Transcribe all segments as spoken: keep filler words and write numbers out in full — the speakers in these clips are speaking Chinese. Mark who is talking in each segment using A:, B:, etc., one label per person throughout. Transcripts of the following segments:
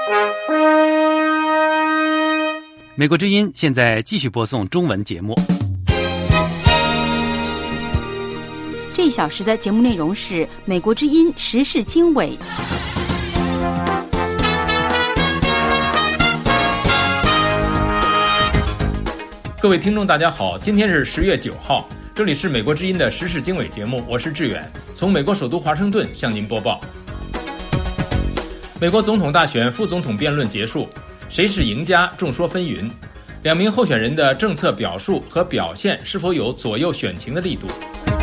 A: 美国之音现在继续播送中文节目。
B: 这一小时的节目内容是美国之音时事经纬。
C: 各位听众大家好，今天是十月九号，这里是美国之音的时事经纬节目，我是志远，从美国首都华盛顿向您播报。美国总统大选副总统辩论结束，谁是赢家众说纷纭，两名候选人的政策表述和表现是否有左右选情的力度。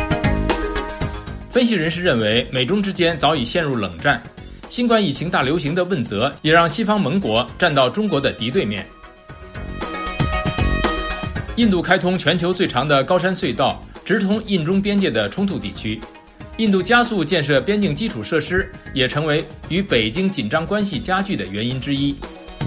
C: 分析人士认为，美中之间早已陷入冷战，新冠疫情大流行的问责也让西方盟国站到中国的敌对面。印度开通全球最长的高山隧道，直通印中边界的冲突地区。印度加速建设边境基础设施，也成为与北京紧张关系加剧的原因之一。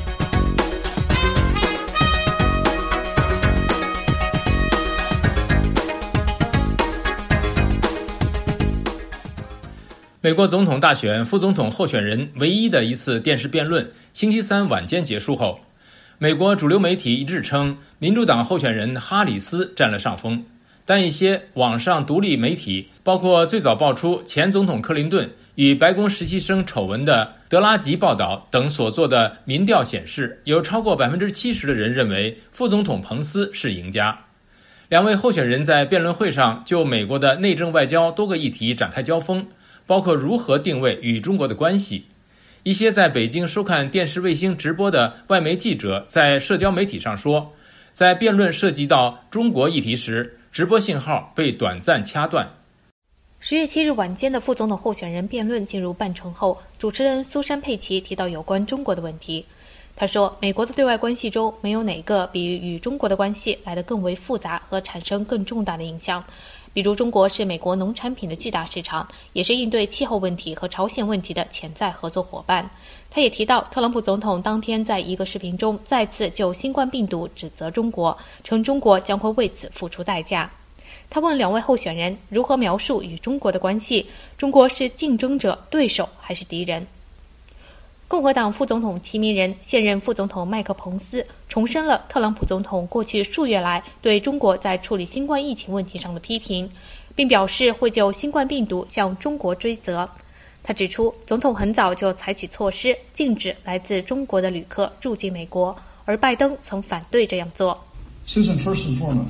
C: 美国总统大选副总统候选人唯一的一次电视辩论，星期三晚间结束后，美国主流媒体一致称民主党候选人哈里斯占了上风，但一些网上独立媒体，包括最早爆出前总统克林顿与白宫实习生丑闻的德拉吉报道等所做的民调显示，有超过 百分之七十 的人认为副总统彭斯是赢家。两位候选人在辩论会上就美国的内政外交多个议题展开交锋，包括如何定位与中国的关系。一些在北京收看电视卫星直播的外媒记者在社交媒体上说，在辩论涉及到中国议题时，直播信号被短暂掐断。
D: 十月七日晚间的副总统候选人辩论进入半程后，主持人苏珊佩奇提到有关中国的问题。他说，美国的对外关系中没有哪个比与中国的关系来得更为复杂和产生更重大的影响。比如中国是美国农产品的巨大市场，也是应对气候问题和朝鲜问题的潜在合作伙伴。他也提到，特朗普总统当天在一个视频中再次就新冠病毒指责中国，称中国将会为此付出代价。他问两位候选人如何描述与中国的关系，中国是竞争者、对手还是敌人？共和党副总统提名人、现任副总统麦克彭斯重申了特朗普总统过去数月来对中国在处理新冠疫情问题上的批评，并表示会就新冠病毒向中国追责。他指出，总统很早就采取措施禁止来自中国的旅客入境美国，而拜登曾反对这样做。
E: Susan, first and foremost,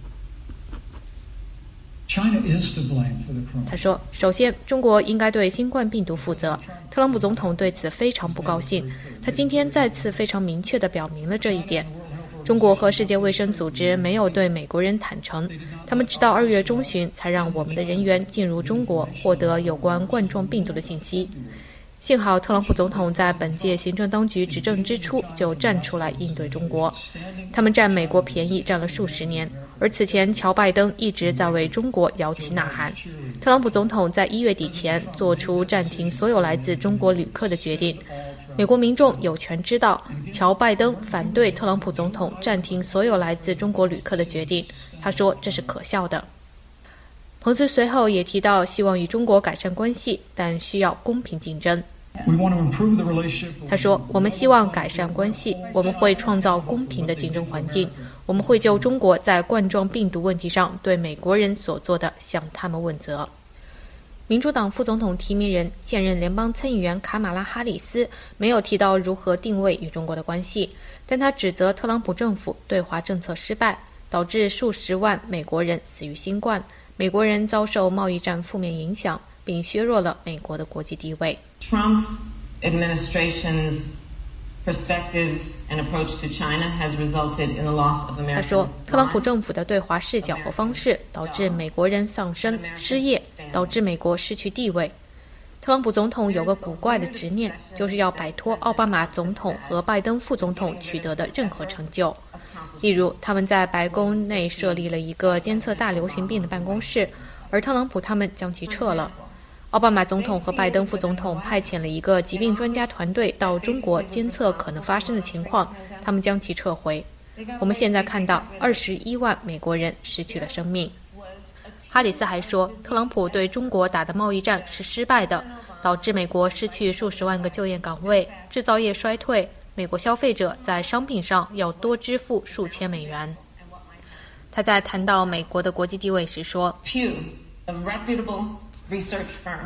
E: China is to blame for the coronavirus.
D: 他说，首先，中国应该对新冠病毒负责。特朗普总统对此非常不高兴，他今天再次非常明确地表明了这一点。中国和世界卫生组织没有对美国人坦诚，他们直到二月中旬才让我们的人员进入中国，获得有关冠状病毒的信息。幸好特朗普总统在本届行政当局执政之初就站出来应对中国，他们占美国便宜占了数十年，而此前乔拜登一直在为中国摇旗呐喊。特朗普总统在一月底前做出暂停所有来自中国旅客的决定。美国民众有权知道，乔拜登反对特朗普总统暂停所有来自中国旅客的决定，他说这是可笑的。彭斯随后也提到，希望与中国改善关系，但需要公平竞争。他说，我们希望改善关系，我们会创造公平的竞争环境，我们会就中国在冠状病毒问题上对美国人所做的向他们问责。民主党副总统提名人、现任联邦参议员卡马拉哈里斯没有提到如何定位与中国的关系，但他指责特朗普政府对华政策失败，导致数十万美国人死于新冠，美国人遭受贸易战负面影响，并削弱了美国的国际地位。
F: Trump administration's perspective and approach to China has resulted in the loss of American lives.
D: 他说，特朗普政府的对华视角和方式导致美国人丧生、失业，导致美国失去地位。特朗普总统有个古怪的执念，就是要摆脱奥巴马总统和拜登副总统取得的任何成就。例如，他们在白宫内设立了一个监测大流行病的办公室，而特朗普他们将其撤了。奥巴马总统和拜登副总统派遣了一个疾病专家团队到中国监测可能发生的情况，他们将其撤回。我们现在看到二十一万美国人失去了生命。哈里斯还说，特朗普对中国打的贸易战是失败的， 导致美国失去数十万个就业岗位，制造业衰退，美国消费者在商品上要多支付数千美元。他在谈到美国的国际地位时说
F: Pew, a reputable research firm,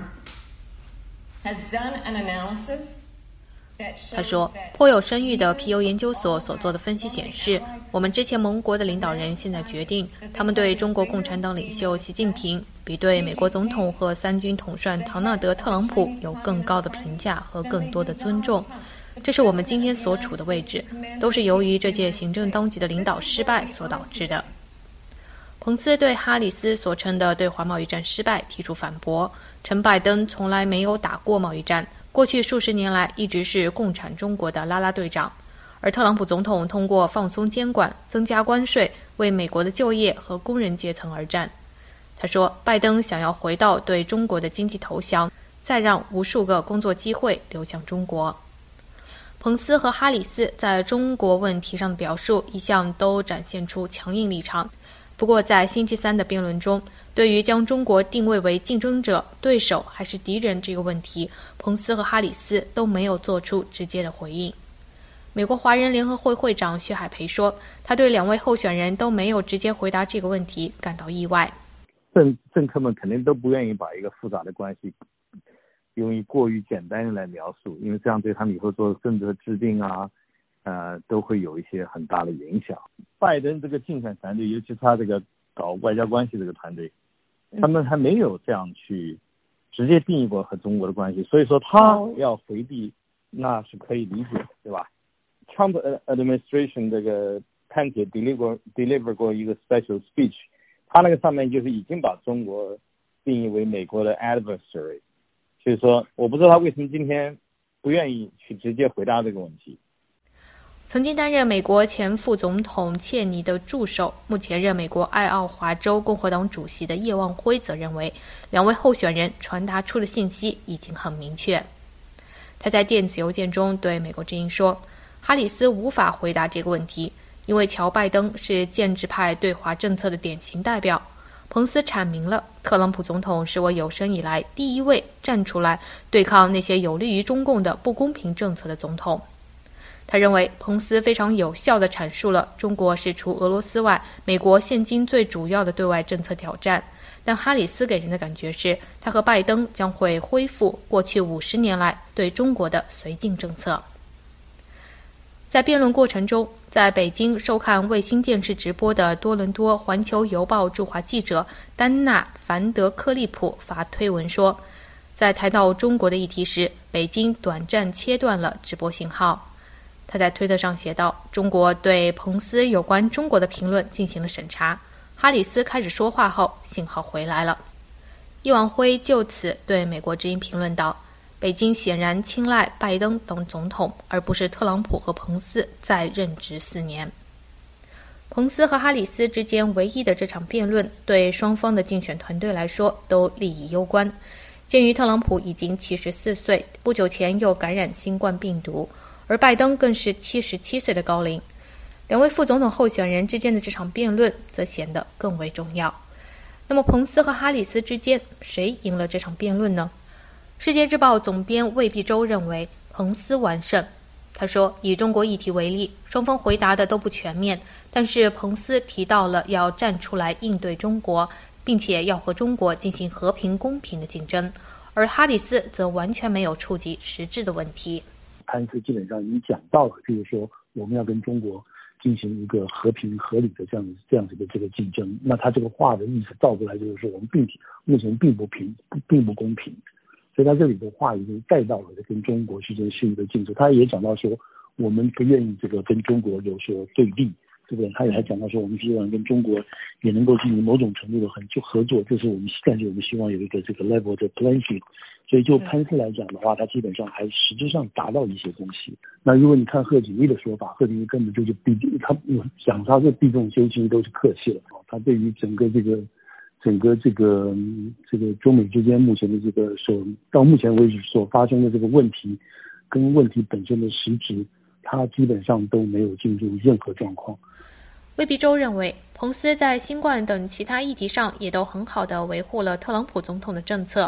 F: has done an analysis
D: 他说，颇有声誉的皮尤研究所所做的分析显示，我们之前盟国的领导人现在决定，他们对中国共产党领袖习近平比对美国总统和三军统帅唐纳德·特朗普有更高的评价和更多的尊重。这是我们今天所处的位置，都是由于这届行政当局的领导失败所导致的。彭斯对哈里斯所称的对华贸易战失败提出反驳，称拜登从来没有打过贸易战，过去数十年来一直是共产中国的啦啦队长，而特朗普总统通过放松监管、增加关税，为美国的就业和工人阶层而战。他说，拜登想要回到对中国的经济投降，再让无数个工作机会流向中国。彭斯和哈里斯在中国问题上的表述一向都展现出强硬立场，不过在星期三的辩论中，对于将中国定位为竞争者、对手还是敌人这个问题，彭斯和哈里斯都没有做出直接的回应。美国华人联合会会长薛海培说，他对两位候选人都没有直接回答这个问题感到意外。
G: 政政客们肯定都不愿意把一个复杂的关系用于过于简单的来描述，因为这样对他们以后做政策制定啊，呃，都会有一些很大的影响。拜登这个竞选团队，尤其他这个搞外交关系这个团队，他们还没有这样去直接定义过和中国的关系，所以说他要回避那是可以理解，对吧？ Trump administration 这个 Pence deliver deliver 过一个 special speech， 他那个上面就是已经把中国定义为美国的 adversary， 所以说我不知道他为什么今天不愿意去直接回答这个问题。
D: 曾经担任美国前副总统切尼的助手，目前任美国爱奥华州共和党主席的叶望辉则认为，两位候选人传达出的信息已经很明确。他在电子邮件中对美国之音说，哈里斯无法回答这个问题，因为乔拜登是建制派对华政策的典型代表。彭斯阐明了，特朗普总统是我有生以来第一位站出来对抗那些有利于中共的不公平政策的总统。他认为彭斯非常有效地阐述了中国是除俄罗斯外美国现今最主要的对外政策挑战，但哈里斯给人的感觉是他和拜登将会恢复过去五十年来对中国的绥靖政策。在辩论过程中，在北京收看卫星电视直播的多伦多环球邮报驻华记者丹娜·凡德科利普发推文说，在谈到中国的议题时，北京短暂切断了直播信号。他在推特上写道，中国对彭斯有关中国的评论进行了审查，哈里斯开始说话后，信号回来了。叶望辉就此对美国之音评论道，北京显然青睐拜登等总统，而不是特朗普和彭斯再任职四年。彭斯和哈里斯之间唯一的这场辩论，对双方的竞选团队来说都利益攸关。鉴于特朗普已经七十四岁，不久前又感染新冠病毒，而拜登更是七十七岁的高龄，两位副总统候选人之间的这场辩论则显得更为重要。那么彭斯和哈里斯之间谁赢了这场辩论呢？世界日报总编魏必洲认为彭斯完胜。他说，以中国议题为例，双方回答的都不全面，但是彭斯提到了要站出来应对中国，并且要和中国进行和平公平的竞争，而哈里斯则完全没有触及实质的问题。
H: 潘斯基本上已经讲到了，就是说我们要跟中国进行一个和平合理的这样这样子的这个竞争。那他这个话的意思倒过来就是说，我们并目前并不平并不公平，所以他这里的话已经带到了跟中国之间是一个竞争。他也讲到说，我们不愿意这个跟中国有所对立，对不对？他也还讲到说，我们希望跟中国也能够进行某种程度的很就合作，这是我们但是我们希望有一个这个 level 的 playing field。所以就潘斯来讲的话，他基本上还实质上达到一些东西。那如果你看贺锦丽的说法，贺锦丽根本就是避他讲他是避重就轻，都是客气了。他对于整个这个整个这个这个中美之间目前的这个所到目前为止所发生的这个问题，跟问题本身的实质，他基本上都没有进入任何状况。
D: 魏必洲认为，彭斯在新冠等其他议题上也都很好地维护了特朗普总统的政策。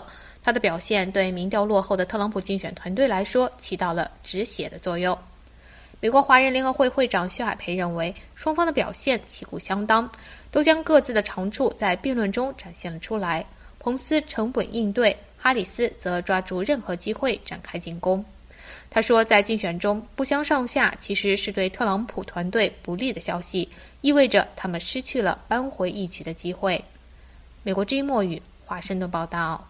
D: 他的表现对民调落后的特朗普竞选团队来说起到了止血的作用。美国华人联合会会长薛海培认为，双方的表现旗鼓相当，都将各自的长处在辩论中展现了出来。彭斯沉稳应对，哈里斯则抓住任何机会展开进攻。他说，在竞选中不相上下其实是对特朗普团队不利的消息，意味着他们失去了扳回一局的机会。美国之音墨语华盛顿报道。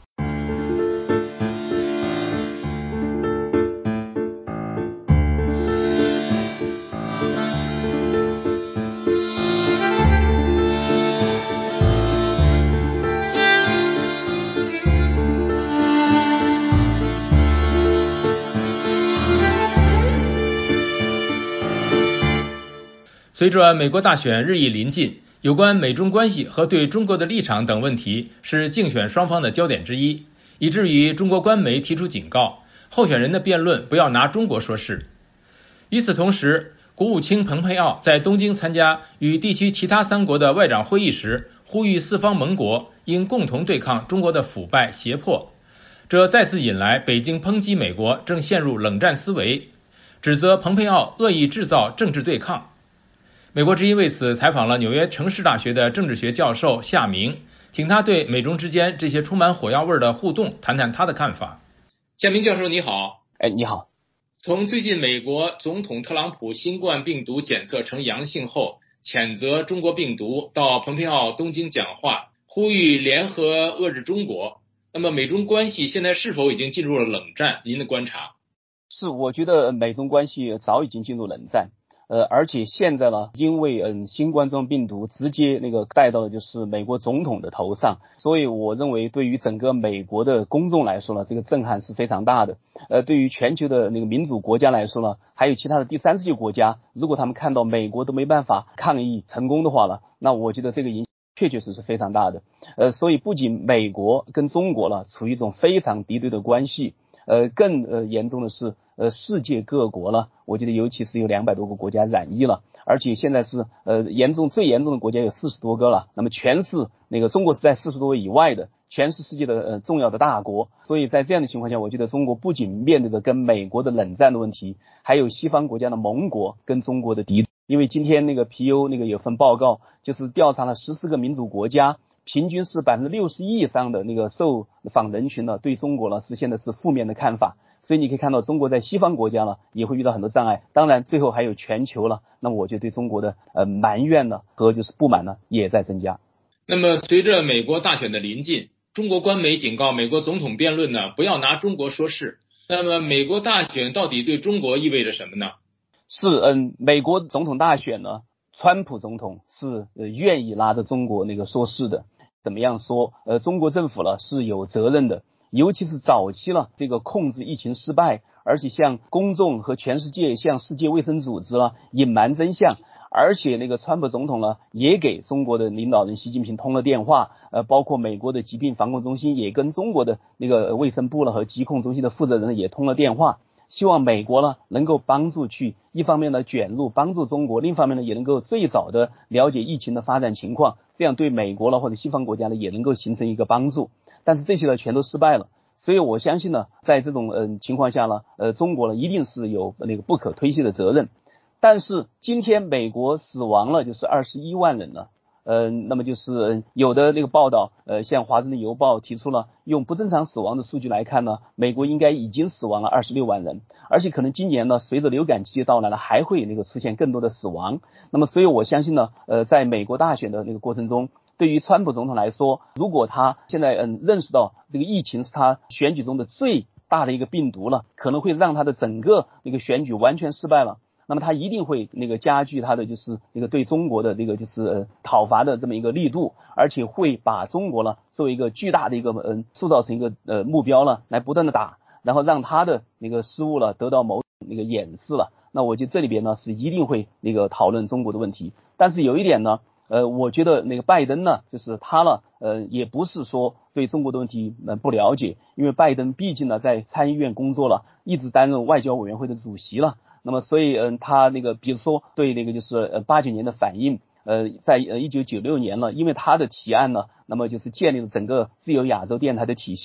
C: 随着美国大选日益临近，有关美中关系和对中国的立场等问题是竞选双方的焦点之一，以至于中国官媒提出警告，候选人的辩论不要拿中国说事。与此同时，国务卿蓬佩奥在东京参加与地区其他三国的外长会议时，呼吁四方盟国应共同对抗中国的腐败胁迫，这再次引来北京抨击美国正陷入冷战思维，指责蓬佩奥恶意制造政治对抗。美国之音为此采访了纽约城市大学的政治学教授夏明，请他对美中之间这些充满火药味的互动谈谈他的看法。夏明教授你好。
I: 哎，你好。
C: 从最近美国总统特朗普新冠病毒检测呈阳性后，谴责中国病毒，到蓬佩奥东京讲话，呼吁联合遏制中国，那么美中关系现在是否已经进入了冷战？您的观察？
I: 是，我觉得美中关系早已经进入冷战。呃，而且现在呢，因为嗯新冠状病毒直接那个带到的就是美国总统的头上，所以我认为对于整个美国的公众来说呢，这个震撼是非常大的。呃，对于全球的那个民主国家来说呢，还有其他的第三世界国家，如果他们看到美国都没办法抗疫成功的话呢，那我觉得这个影响确确实是非常大的。呃，所以不仅美国跟中国呢处于一种非常敌对的关系，呃，更呃严重的是。呃，世界各国了，我觉得尤其是有两百多个国家染疫了，而且现在是呃严重最严重的国家有四十多个了。那么全是那个中国是在四十多位以外的，全是世界的呃重要的大国。所以在这样的情况下，我觉得中国不仅面对着跟美国的冷战的问题，还有西方国家的盟国跟中国的敌对。因为今天那个皮尤那个有份报告，就是调查了十四个民主国家，平均是百分之六十一以上的那个受访人群呢，对中国呢是现在是负面的看法。所以你可以看到，中国在西方国家呢也会遇到很多障碍，当然最后还有全球了。那么我觉得对中国的呃埋怨呢和就是不满呢也在增加。
C: 那么随着美国大选的临近，中国官媒警告美国总统辩论呢不要拿中国说事。那么美国大选到底对中国意味着什么呢？
I: 是嗯，美国总统大选呢，川普总统是呃愿意拉着中国那个说事的。怎么样说？呃，中国政府呢是有责任的。尤其是早期了，这个控制疫情失败，而且向公众和全世界、向世界卫生组织了隐瞒真相，而且那个川普总统呢也给中国的领导人习近平通了电话，呃，包括美国的疾病防控中心也跟中国的那个卫生部了和疾控中心的负责人也通了电话，希望美国呢能够帮助去一方面呢卷入帮助中国，另一方面呢也能够最早的了解疫情的发展情况，这样对美国了或者西方国家呢也能够形成一个帮助。但是这些呢全都失败了，所以我相信呢，在这种呃情况下呢，呃中国呢一定是有那个不可推卸的责任。但是今天美国死亡了就是二十一万人了，呃，那么就是有的那个报道，呃，像华盛顿邮报提出了用不正常死亡的数据来看呢，美国应该已经死亡了二十六万人，而且可能今年呢，随着流感季节到来了，还会那个出现更多的死亡。那么，所以我相信呢，呃，在美国大选的那个过程中，对于川普总统来说，如果他现在嗯认识到这个疫情是他选举中的最大的一个病毒了，可能会让他的整个那个选举完全失败了。那么他一定会那个加剧他的就是那个对中国的这个就是呃讨伐的这么一个力度，而且会把中国呢作为一个巨大的一个嗯塑造成一个呃目标了，来不断的打，然后让他的那个失误了得到某那个掩饰了。那我觉得这里边呢是一定会那个讨论中国的问题。但是有一点呢，呃，我觉得那个拜登呢，就是他呢，呃，也不是说对中国的问题呃不了解，因为拜登毕竟呢在参议院工作了，一直担任外交委员会的主席了。那么所以嗯、呃，他那个比如说对那个就是呃八九年的反应，呃，在呃一九九六年了，因为他的提案呢，那么就是建立了整个自由亚洲电台的体系，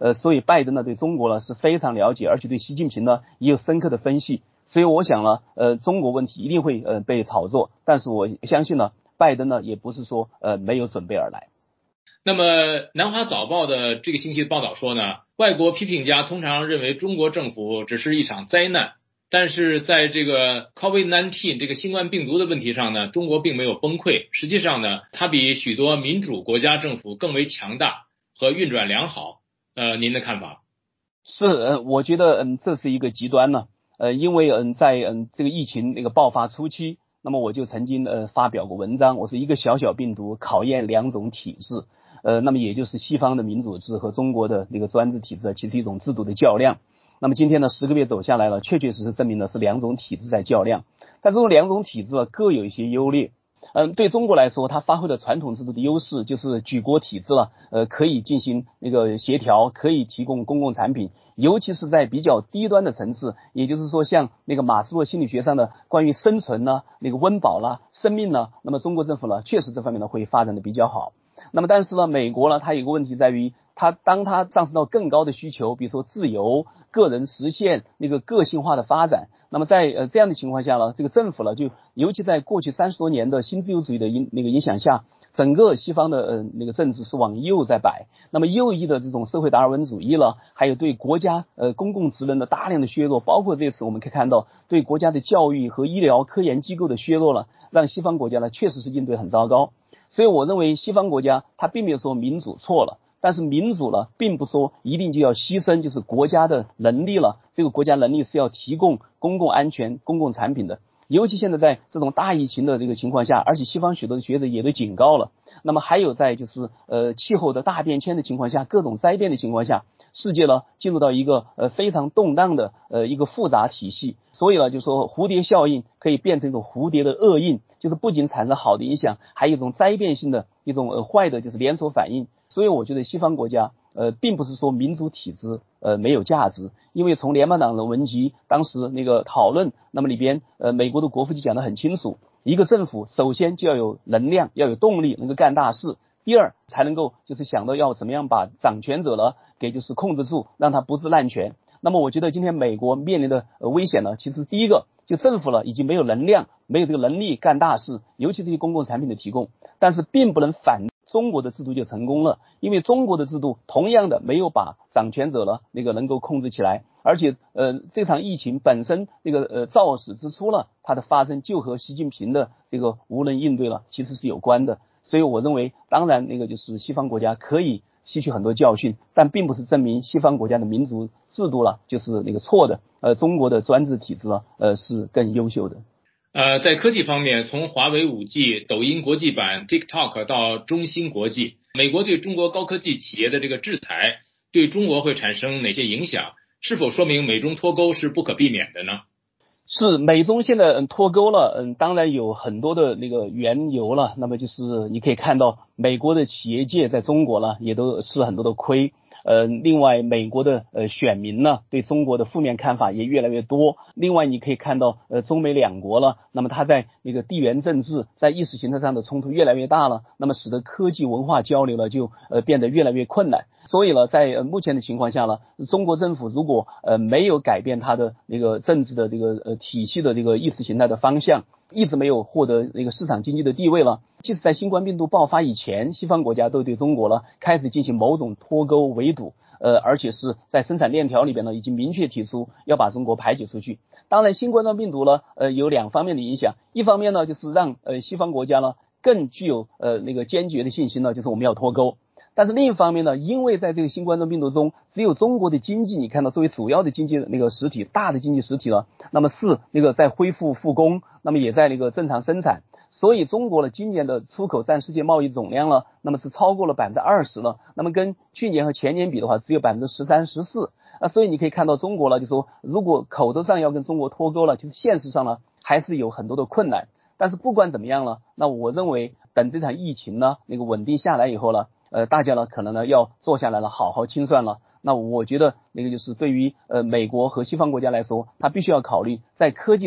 I: 呃，所以拜登呢对中国呢是非常了解，而且对习近平呢也有深刻的分析。所以我想呢，呃，中国问题一定会呃被炒作，但是我相信呢，拜登呢也不是说呃没有准备而来。
C: 那么南华早报的这个星期的报道说呢，外国批评家通常认为中国政府只是一场灾难，但是在这个 COVID 十九 这个新冠病毒的问题上呢，中国并没有崩溃，实际上呢，它比许多民主国家政府更为强大和运转良好。呃，您的看法？
I: 是，呃，我觉得嗯这是一个极端呢，呃，因为嗯在嗯这个疫情那个爆发初期，那么我就曾经呃发表过文章，我说一个小小病毒考验两种体制。呃，那么也就是西方的民主制和中国的那个专制体制，其实一种制度的较量。那么今天呢，十个月走下来了，确确实实证明的是两种体制在较量。但这种两种体制各有一些优劣。嗯，对中国来说，它发挥了传统制度的优势，就是举国体制了，呃，可以进行那个协调，可以提供公共产品，尤其是在比较低端的层次，也就是说，像那个马斯洛心理学上的关于生存呢、那个温饱啦、生命呢，那么中国政府呢，确实这方面呢会发展的比较好。那么但是呢，美国呢，它有个问题在于，它当它上升到更高的需求，比如说自由、个人实现那个个性化的发展，那么在呃这样的情况下呢，这个政府呢，就尤其在过去三十多年的新自由主义的影那个影响下，整个西方的呃那个政治是往右在摆。那么右翼的这种社会达尔文主义了，还有对国家呃公共职能的大量的削弱，包括这次我们可以看到对国家的教育和医疗科研机构的削弱了，让西方国家呢确实是应对很糟糕。所以我认为西方国家它并没有说民主错了，但是民主呢并不说一定就要牺牲就是国家的能力了，这个国家能力是要提供公共安全公共产品的，尤其现在在这种大疫情的这个情况下，而且西方许多的学者也都警告了，那么还有在就是呃气候的大变迁的情况下，各种灾变的情况下，世界呢进入到一个呃非常动荡的呃一个复杂体系，所以呢就说蝴蝶效应可以变成一种蝴蝶的厄运，就是不仅产生好的影响，还有一种灾变性的一种呃坏的就是连锁反应。所以我觉得西方国家呃并不是说民主体制呃没有价值，因为从联邦党人文集当时那个讨论，那么里边呃美国的国父就讲得很清楚，一个政府首先就要有能量，要有动力，能够干大事，第二才能够就是想到要怎么样把掌权者呢给就是控制住，让他不致滥权。那么我觉得今天美国面临的呃危险呢，其实第一个就政府了已经没有能量，没有这个能力干大事，尤其是公共产品的提供，但是并不能反中国的制度就成功了，因为中国的制度同样的没有把掌权者呢那个能够控制起来，而且呃这场疫情本身这个呃肇始之初了，它的发生就和习近平的这个无能应对了其实是有关的。所以我认为当然那个就是西方国家可以吸取很多教训，但并不是证明西方国家的民主制度了就是那个错的，呃中国的专制体制呢呃是更优秀的。
C: 呃，在科技方面，从华为 五 G、抖音国际版、TikTok 到中芯国际，美国对中国高科技企业的这个制裁，对中国会产生哪些影响？是否说明美中脱钩是不可避免的呢？
I: 是美中现在嗯脱钩了，嗯，当然有很多的那个缘由了。那么就是你可以看到，美国的企业界在中国呢也都吃很多的亏。呃，另外美国的呃选民呢对中国的负面看法也越来越多。另外你可以看到呃中美两国了，那么它在那个地缘政治在意识形态上的冲突越来越大了，那么使得科技文化交流呢就呃变得越来越困难。所以呢在呃目前的情况下呢，中国政府如果呃没有改变它的那个政治的这个呃体系的这个意识形态的方向，一直没有获得那个市场经济的地位了。即使在新冠病毒爆发以前，西方国家都对中国呢开始进行某种脱钩围堵，呃，而且是在生产链条里边呢已经明确提出要把中国排解出去。当然，新冠状病毒呢，呃，有两方面的影响，一方面呢就是让呃西方国家呢更具有呃那个坚决的信心呢，就是我们要脱钩。但是另一方面呢，因为在这个新冠状病毒中，只有中国的经济，你看到作为主要的经济那个实体，大的经济实体了，那么是那个在恢复复工，那么也在那个正常生产。所以中国的今年的出口占世界贸易总量了，那么是超过了百分之二十了。那么跟去年和前年比的话，只有百分之十三、十四。啊，所以你可以看到中国了，就说如果口头上要跟中国脱钩了，其实现实上呢还是有很多的困难。但是不管怎么样了，那我认为等这场疫情呢那个稳定下来以后呢，呃，大家呢可能呢要坐下来了，好好清算了。那我觉得那个就是对于呃美国和西方国家来说，他必须要考虑在科技上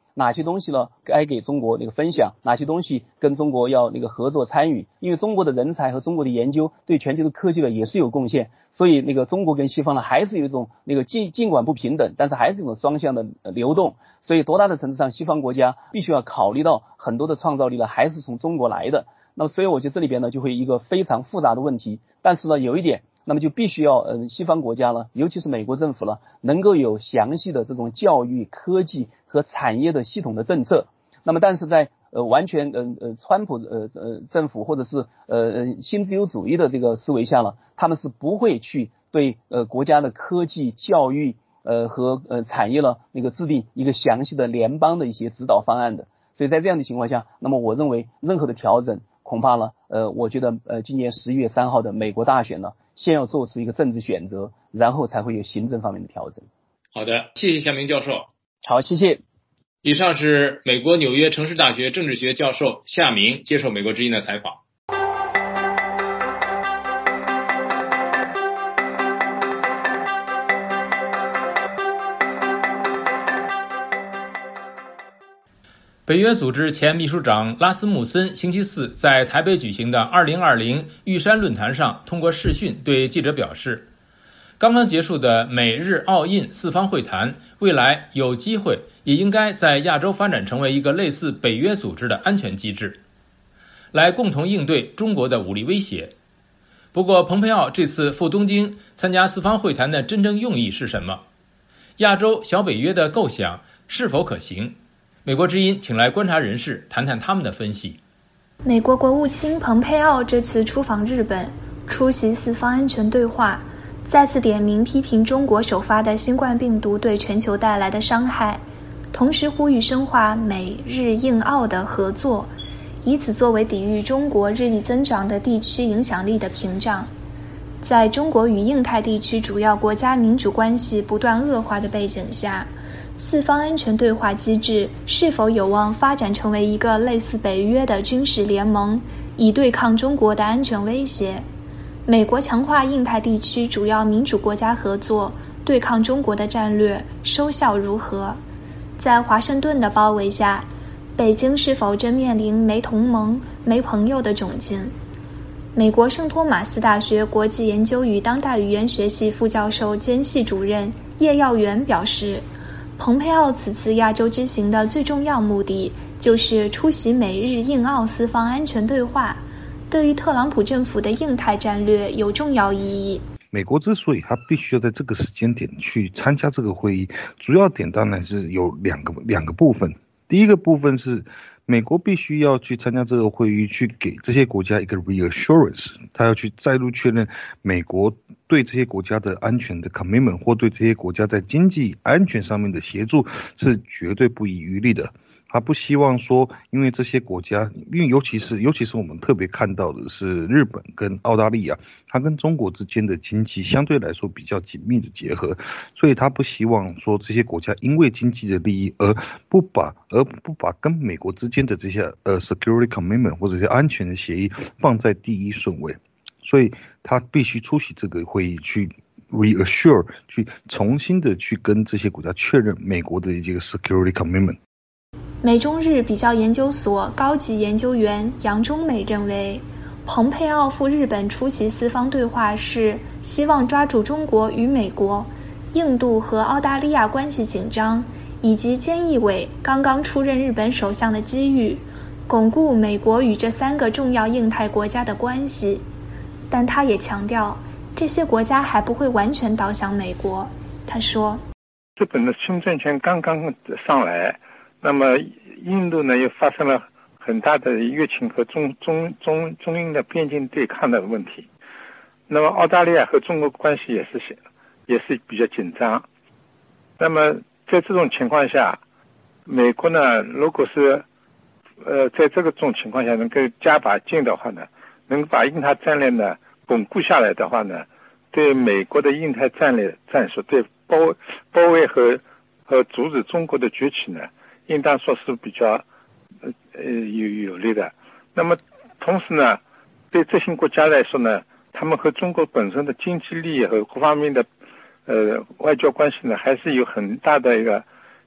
I: 哪些东西呢该给中国那个分享，哪些东西跟中国要那个合作参与，因为中国的人才和中国的研究对全球的科技呢也是有贡献，所以那个中国跟西方呢还是有一种那个尽尽管不平等，但是还是一种双向的流动，所以多大的程度上西方国家必须要考虑到很多的创造力呢还是从中国来的。那么所以我觉得这里边呢就会一个非常复杂的问题，但是呢有一点，那么就必须要呃西方国家呢，尤其是美国政府呢，能够有详细的这种教育、科技和产业的系统的政策。那么但是在呃完全呃呃川普呃呃政府或者是呃新自由主义的这个思维下呢，他们是不会去对呃国家的科技、教育呃和呃产业呢那个制定一个详细的联邦的一些指导方案的。所以在这样的情况下，那么我认为任何的调整恐怕呢呃我觉得呃今年十一月三号的美国大选呢，先要做出一个政治选择，然后才会有行政方面的调整。
C: 好的，谢谢夏明教授。
I: 好，谢谢。
C: 以上是美国纽约城市大学政治学教授夏明接受美国之音的采访。北约组织前秘书长拉斯穆森星期四在台北举行的二零二零玉山论坛上通过视讯对记者表示，刚刚结束的美日澳印四方会谈未来有机会也应该在亚洲发展成为一个类似北约组织的安全机制，来共同应对中国的武力威胁。不过蓬佩奥这次赴东京参加四方会谈的真正用意是什么？亚洲小北约的构想是否可行？美国之音请来观察人士谈谈他们的分析。
J: 美国国务卿蓬佩奥这次出访日本，出席四方安全对话，再次点名批评中国首发的新冠病毒对全球带来的伤害，同时呼吁深化美日印澳的合作，以此作为抵御中国日益增长的地区影响力的屏障。在中国与印太地区主要国家民主关系不断恶化的背景下，四方安全对话机制是否有望发展成为一个类似北约的军事联盟，以对抗中国的安全威胁？美国强化印太地区主要民主国家合作，对抗中国的战略收效如何？在华盛顿的包围下，北京是否正面临没同盟、没朋友的窘境？美国圣托马斯大学国际研究与当代语言学系副教授兼系主任叶耀元表示，蓬佩奥此次亚洲之行的最重要目的就是出席美日印澳四方安全对话，对于特朗普政府的印太战略有重要意义。
K: 美国之所以他必须要在这个时间点去参加这个会议，主要点当然是有两个两个部分。第一个部分是美国必须要去参加这个会议，去给这些国家一个 reassurance， 他要去再度确认美国对这些国家的安全的 commitment， 或对这些国家在经济安全上面的协助是绝对不遗余力的。他不希望说，因为这些国家，因为尤其是尤其是我们特别看到的是日本跟澳大利亚，它跟中国之间的经济相对来说比较紧密的结合，所以他不希望说这些国家因为经济的利益而不把而不把跟美国之间的这些呃 security commitment 或者是安全的协议放在第一顺位，所以他必须出席这个会议去 reassure， 去重新的去跟这些国家确认美国的这个 security commitment。
J: 美中日比较研究所高级研究员杨中美认为，蓬佩奥赴日本出席四方对话是希望抓住中国与美国、印度和澳大利亚关系紧张，以及菅义伟刚刚出任日本首相的机遇，巩固美国与这三个重要印太国家的关系。但他也强调，这些国家还不会完全倒向美国。他说，
L: 日本的新政权刚刚上来，那么印度呢又发生了很大的越侵和中中中中印的边境对抗的问题，那么澳大利亚和中国关系也是也是比较紧张。那么在这种情况下，美国呢如果是呃在这个种情况下能够加把劲的话呢，能够把印太战略呢巩固下来的话呢，对美国的印太战略战术，对包包围和和阻止中国的崛起呢，应当说是比较呃有有利的。那么同时呢，对这些国家来说呢，他们和中国本身的经济利益和各方面的呃外交关系呢，还是有很大的一个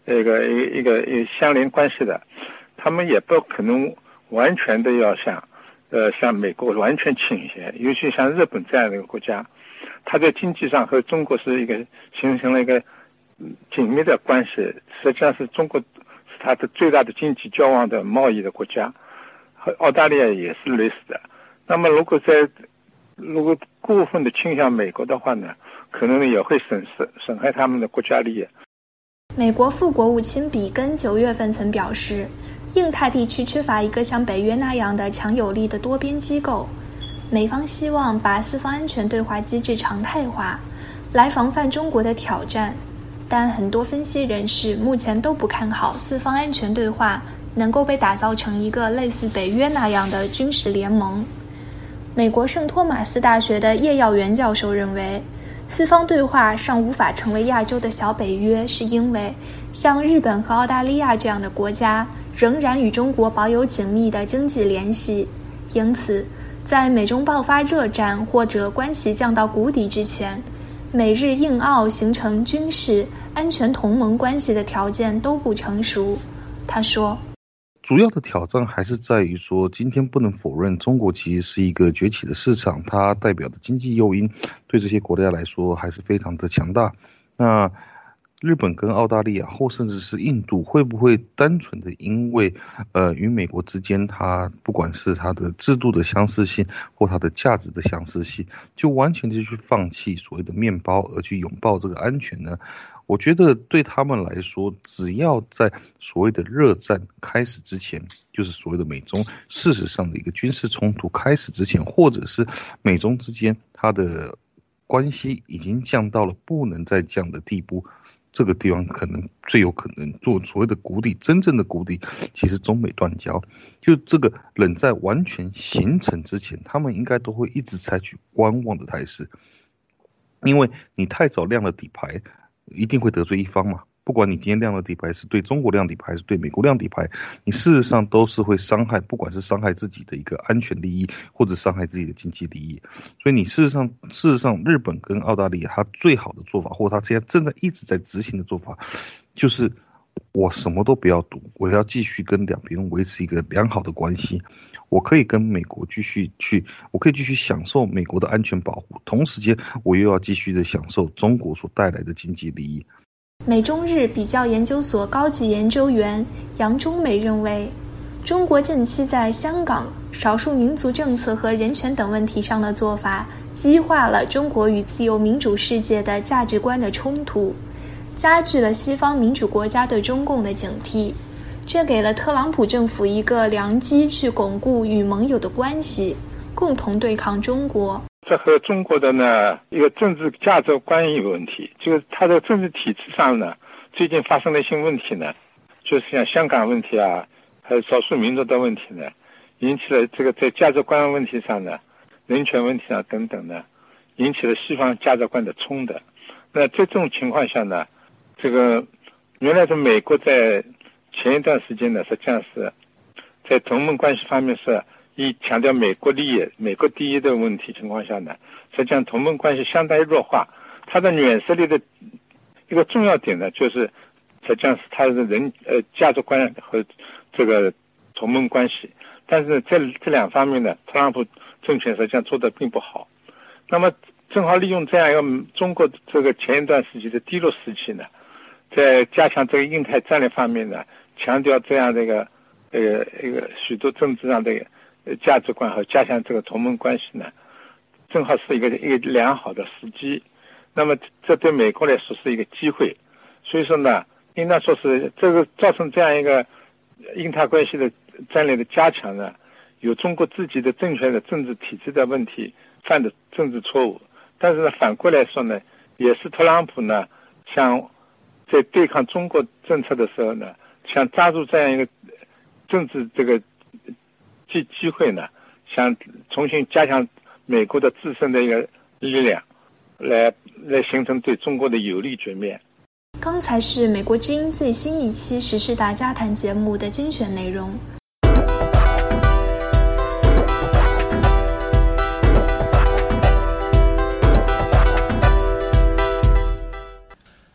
L: 一个一个一个相连关系的，他们也不可能完全的要向呃向美国完全倾斜，尤其像日本这样的一个国家，它在经济上和中国是一个形成了一个紧密的关系，实际上是中国是它的最大的经济交往的贸易的国家，和澳大利亚也是类似的。那么如果在如果过分的倾向美国的话呢，可能也会损失损害他们的国家利益。
J: 美国副国务卿比根九月份曾表示，印太地区缺乏一个像北约那样的强有力的多边机构，美方希望把四方安全对话机制常态化，来防范中国的挑战。但很多分析人士目前都不看好四方安全对话能够被打造成一个类似北约那样的军事联盟。美国圣托马斯大学的叶耀元教授认为，四方对话尚无法成为亚洲的小北约，是因为像日本和澳大利亚这样的国家仍然与中国保有紧密的经济联系，因此在美中爆发热战或者关系降到谷底之前，美日印澳形成军事安全同盟关系的条件都不成熟。他说，
K: 主要的挑战还是在于说，今天不能否认中国其实是一个崛起的市场，它代表的经济诱因对这些国家来说还是非常的强大。那日本跟澳大利亚或甚至是印度会不会单纯的因为呃与美国之间它不管是它的制度的相似性或它的价值的相似性，就完全的去放弃所谓的面包而去拥抱这个安全呢？我觉得对他们来说，只要在所谓的热战开始之前，就是所谓的美中事实上的一个军事冲突开始之前，或者是美中之间它的关系已经降到了不能再降的地步，这个地方可能最有可能做所谓的谷底，真正的谷底其实中美断交，就这个冷战完全形成之前，他们应该都会一直采取观望的态势，因为你太早亮了底牌一定会得罪一方嘛，不管你今天亮的底牌是对中国亮底牌还是对美国亮底牌，你事实上都是会伤害，不管是伤害自己的一个安全利益或者伤害自己的经济利益。所以你事实上事实上日本跟澳大利亚它最好的做法，或者它现在正在一直在执行的做法，就是我什么都不要赌，我要继续跟两边维持一个良好的关系，我可以跟美国继续去，我可以继续享受美国的安全保护，同时间我又要继续的享受中国所带来的经济利益。
J: 美中日比较研究所高级研究员杨中美认为，中国近期在香港、少数民族政策和人权等问题上的做法，激化了中国与自由民主世界的价值观的冲突，加剧了西方民主国家对中共的警惕，这给了特朗普政府一个良机去巩固与盟友的关系，共同对抗中国。
L: 这和中国的呢一个政治价值观有问题，就是它的政治体制上呢，最近发生的一些问题呢，就是像香港问题啊，还有少数民族的问题呢，引起了这个在价值观问题上呢，人权问题上等等呢，引起了西方价值观的冲突。那这种情况下呢，这个原来是美国在前一段时间呢，实际上是在同盟关系方面是以强调美国利益、美国第一的问题情况下呢，实际上同盟关系相当于弱化。它的软实力的一个重要点呢，就是实际上是它的人呃价值观和这个同盟关系。但是这这两方面呢，特朗普政权实际上做得并不好。那么正好利用这样一个中国这个前一段时期的低落时期呢，在加强这个印太战略方面呢，强调这样的一个呃一个许多政治上的价值观和加强这个同盟关系呢，正好是一个一个良好的时机。那么这对美国来说是一个机会，所以说呢，应当说是这个造成这样一个印太关系的战略的加强呢，有中国自己的正确的政治体制的问题犯的政治错误，但是呢，反过来说呢，也是特朗普呢，像在对抗中国政策的时候呢，想抓住这样一个政治这个机机会呢，想重新加强美国的自身的一个力量，来来形成对中国的有利局面。
J: 刚才是美国之音最新一期时事大家谈节目的精选内容。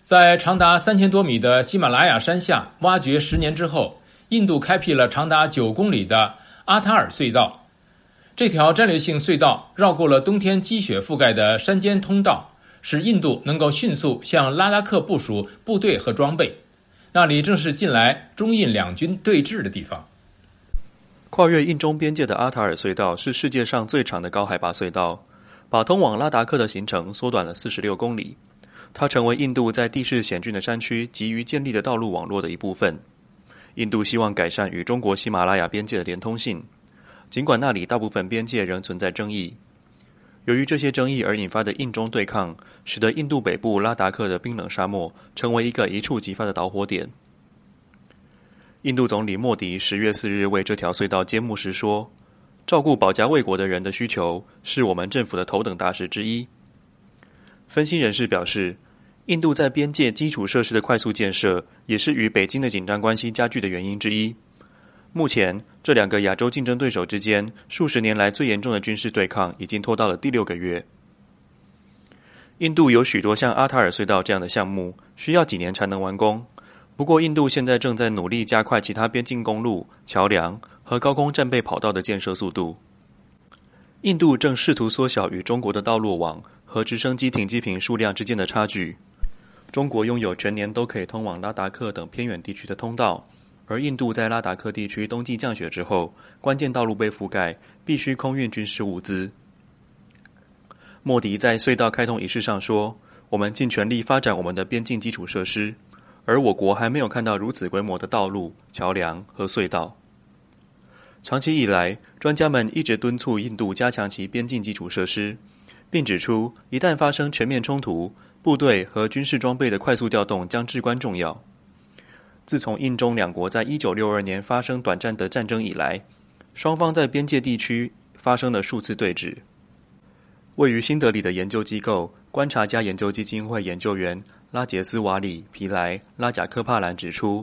C: 在长达三千多米的喜马拉雅山下挖掘十年之后，印度开辟了长达九公里的阿塔尔隧道。这条战略性隧道绕过了冬天积雪覆盖的山间通道，使印度能够迅速向拉达克部署部队和装备。那里正是近来中印两军对峙的地方。
M: 跨越印中边界的阿塔尔隧道是世界上最长的高海拔隧道，把通往拉达克的行程缩短了四十六公里。它成为印度在地势险峻的山区急于建立的道路网络的一部分。印度希望改善与中国喜马拉雅边界的连通性，尽管那里大部分边界仍存在争议。由于这些争议而引发的印中对抗，使得印度北部拉达克的冰冷沙漠成为一个一触即发的导火点。印度总理莫迪十月四日为这条隧道揭幕时说，照顾保家卫国的人的需求是我们政府的头等大事之一。分析人士表示，印度在边界基础设施的快速建设也是与北京的紧张关系加剧的原因之一。目前，这两个亚洲竞争对手之间数十年来最严重的军事对抗已经拖到了第六个月。印度有许多像阿塔尔隧道这样的项目，需要几年才能完工。不过，印度现在正在努力加快其他边境公路、桥梁和高空战备跑道的建设速度。印度正试图缩小与中国的道路网和直升机停机坪数量之间的差距。中国拥有全年都可以通往拉达克等偏远地区的通道，而印度在拉达克地区冬季降雪之后，关键道路被覆盖，必须空运军事物资。莫迪在隧道开通仪式上说，我们尽全力发展我们的边境基础设施，而我国还没有看到如此规模的道路、桥梁和隧道。长期以来，专家们一直敦促印度加强其边境基础设施，并指出，一旦发生全面冲突，部队和军事装备的快速调动将至关重要。自从印中两国在一九六二年发生短暂的战争以来，双方在边界地区发生了数次对峙。位于新德里的研究机构观察家研究基金会研究员拉杰斯瓦里皮莱拉贾科帕兰指出，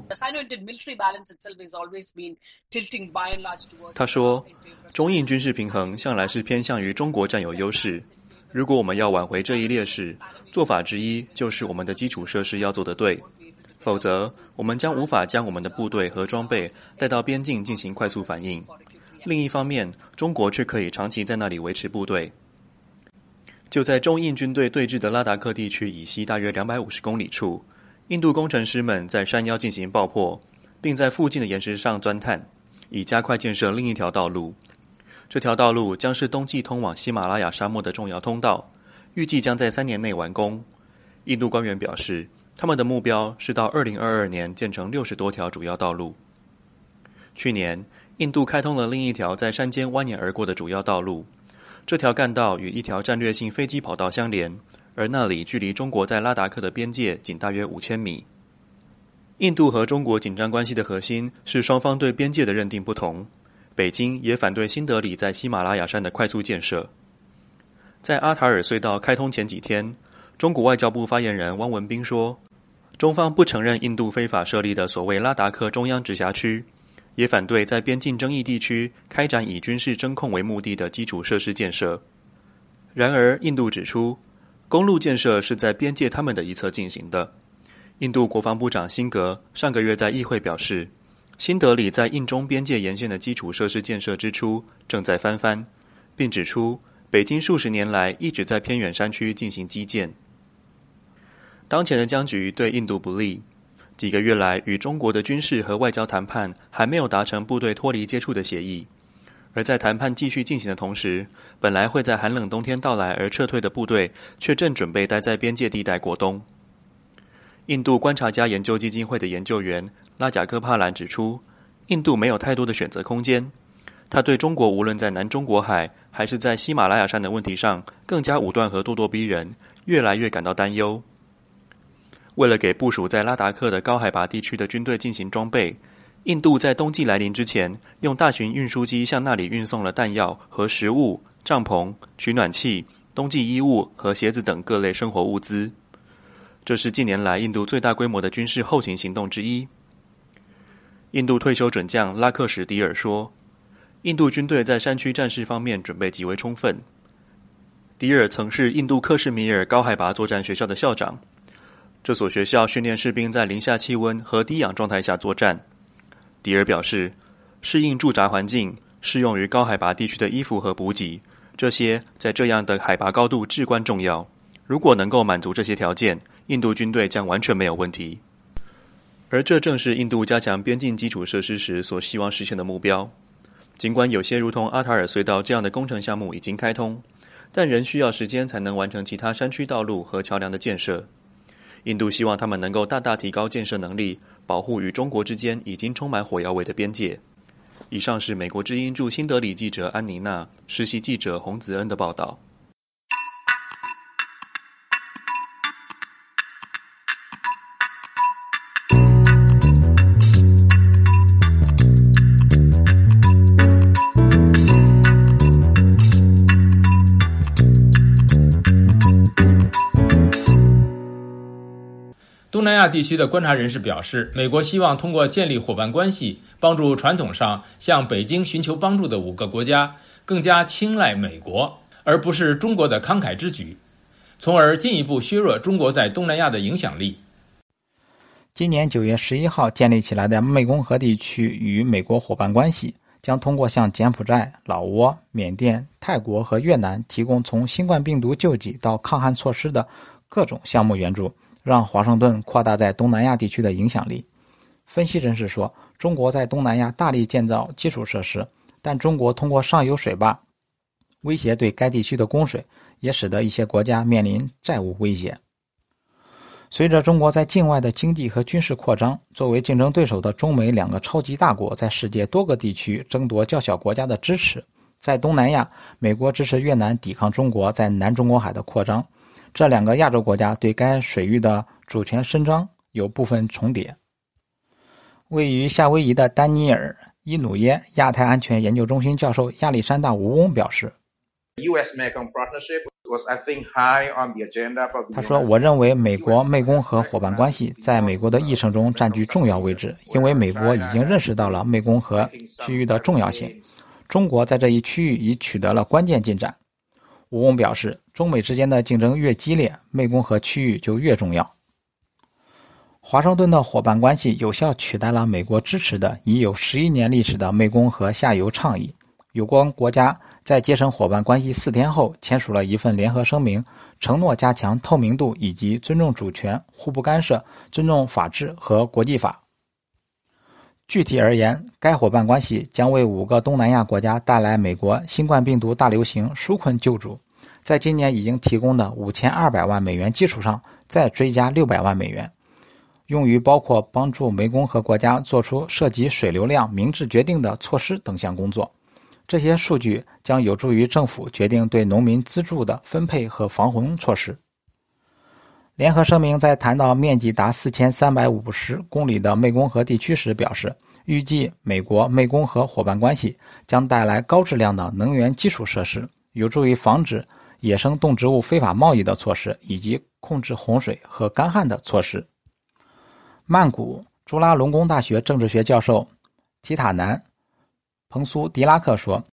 M: 他说，中印军事平衡向来是偏向于中国占有优势。如果我们要挽回这一劣势，做法之一就是我们的基础设施要做得对，否则我们将无法将我们的部队和装备带到边境进行快速反应。另一方面，中国却可以长期在那里维持部队。就在中印军队对峙的拉达克地区以西大约两百五十公里处，印度工程师们在山腰进行爆破，并在附近的岩石上钻探，以加快建设另一条道路。这条道路将是冬季通往喜马拉雅沙漠的重要通道，预计将在三年内完工。印度官员表示，他们的目标是到二零二二年建成六十多条主要道路。去年，印度开通了另一条在山间蜿蜒而过的主要道路，这条干道与一条战略性飞机跑道相连，而那里距离中国在拉达克的边界仅大约五千米。印度和中国紧张关系的核心是双方对边界的认定不同，北京也反对新德里在喜马拉雅山的快速建设。在阿塔尔隧道开通前几天，中国外交部发言人汪文斌说，中方不承认印度非法设立的所谓拉达克中央直辖区，也反对在边境争议地区开展以军事侦控为目的的基础设施建设。然而，印度指出，公路建设是在边界他们的一侧进行的。印度国防部长辛格上个月在议会表示，新德里在印中边界沿线的基础设施建设支出正在翻番，并指出，北京数十年来一直在偏远山区进行基建。当前的僵局对印度不利，几个月来与中国的军事和外交谈判还没有达成部队脱离接触的协议，而在谈判继续进行的同时，本来会在寒冷冬天到来而撤退的部队却正准备待在边界地带过冬。印度观察家研究基金会的研究员拉贾科帕兰指出，印度没有太多的选择空间，他对中国无论在南中国海还是在喜马拉雅山的问题上更加武断和咄咄逼人，越来越感到担忧。为了给部署在拉达克的高海拔地区的军队进行装备，印度在冬季来临之前，用大型运输机向那里运送了弹药和食物、帐篷、取暖器、冬季衣物和鞋子等各类生活物资。这是近年来印度最大规模的军事后勤行动之一。印度退休准将拉克什迪尔说，印度军队在山区战事方面准备极为充分。迪尔曾是印度克什米尔高海拔作战学校的校长， 这所学校训练士兵在零下气温和低氧状态下作战。迪尔表示，适应驻扎环境、适用于高海拔地区的衣服和补给，这些在这样的海拔高度至关重要。如果能够满足这些条件，印度军队将完全没有问题。而这正是印度加强边境基础设施时所希望实现的目标。尽管有些如同阿塔尔隧道这样的工程项目已经开通，但仍需要时间才能完成其他山区道路和桥梁的建设。印度希望他们能够大大提高建设能力，保护与中国之间已经充满火药味的边界。以上是美国之音驻新德里记者安妮娜、实习记者洪子恩的报道。
C: 东南亚地区的观察人士表示，美国希望通过建立伙伴关系，帮助传统上向北京寻求帮助的五个国家更加青睐美国，而不是中国的慷慨之举，从而进一步削弱中国在东南亚的影响力。
N: 今年九月十一号建立起来的湄公河地区与美国伙伴关系，将通过向柬埔寨、老挝、缅甸、泰国和越南提供从新冠病毒救济到抗旱措施的各种项目援助，让华盛顿扩大在东南亚地区的影响力。分析人士说，中国在东南亚大力建造基础设施，但中国通过上游水坝威胁对该地区的供水，也使得一些国家面临债务威胁。随着中国在境外的经济和军事扩张，作为竞争对手的中美两个超级大国在世界多个地区争夺较小国家的支持。在东南亚，美国支持越南抵抗中国在南中国海的扩张，这两个亚洲国家对该水域的主权伸张有部分重叠。位于夏威夷的丹尼尔·伊努耶亚太安全研究中心教授亚历山大·吴翁表示，他说，我认为美国湄公河伙伴关系在美国的议程中占据重要位置，因为美国已经认识到了湄公河区域的重要性。中国在这一区域已取得了关键进展。吴翁表示，中美之间的竞争越激烈，湄公河区域就越重要。华盛顿的伙伴关系有效取代了美国支持的已有十一年历史的湄公河下游倡议。有关国家在结成伙伴关系四天后签署了一份联合声明，承诺加强透明度以及尊重主权、互不干涉、尊重法治和国际法。具体而言，该伙伴关系将为五个东南亚国家带来美国新冠病毒大流行纾困救助，在今年已经提供的五千二百万美元基础上再追加六百万美元，用于包括帮助湄公河国家做出涉及水流量明智决定的措施等项工作。这些数据将有助于政府决定对农民资助的分配和防洪措施。联合声明在谈到面积达四千三百五十公里的湄公河地区时表示，预计美国湄公河伙伴关系将带来高质量的能源基础设施，有助于防止野生动植物非法贸易的措施，以及控制洪水和干旱的措施。曼谷朱拉隆功大学政治学教授提塔南·彭苏迪拉克说，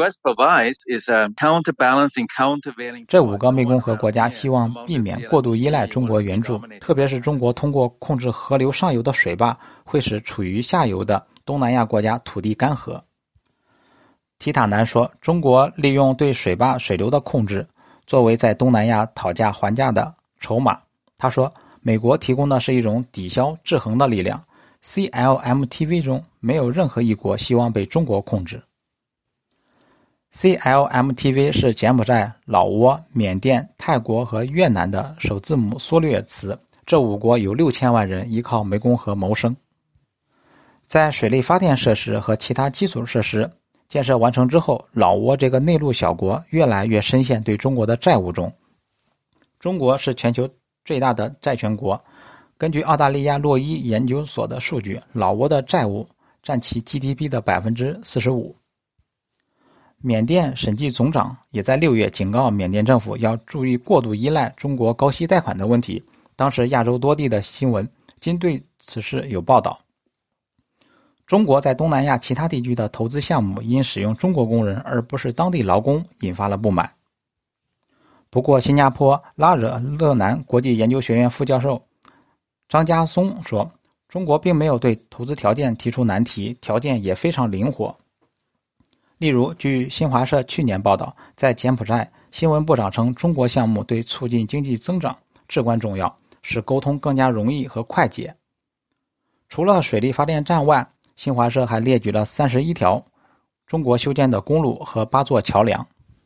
N: 这五个湄公河国家希望避免过度依赖中国援助，特别是中国通过控制河流上游的水坝会使处于下游的东南亚国家土地干涸。提塔南说，中国利用对水坝水流的控制作为在东南亚讨价还价的筹码。他说，美国提供的是一种抵消制衡的力量， C L M T V 中没有任何一国希望被中国控制。 C L M T V 是柬埔寨、老挝、缅甸、泰国和越南的首字母缩略词，这五国有六千万人依靠湄公河谋生。在水力发电设施和其他基础设施建设完成之后，老挝这个内陆小国越来越深陷对中国的债务中。中国是全球最大的债权国，根据澳大利亚洛伊研究所的数据，老挝的债务占其 G D P 的 百分之四十五。 缅甸审计总长也在六月警告缅甸政府要注意过度依赖中国高息贷款的问题。当时亚洲多地的新闻均对此事有报道。中国在东南亚其他地区的投资项目因使用中国工人而不是当地劳工引发了不满。不过，新加坡拉惹勒南国际研究学院副教授张家松说，中国并没有对投资条件提出难题，条件也非常灵活。例如，据新华社去年报道，在柬埔寨，新闻部长称中国项目对促进经济增长至关重要，使沟通更加容易和快捷。除了水力发电站外，新华社还列举了三十一条中国修建的公路和八座桥梁。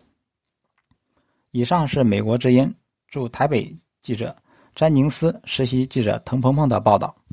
N: 以上是美国之音驻台北记者詹宁斯、实习记者滕鹏鹏的报道。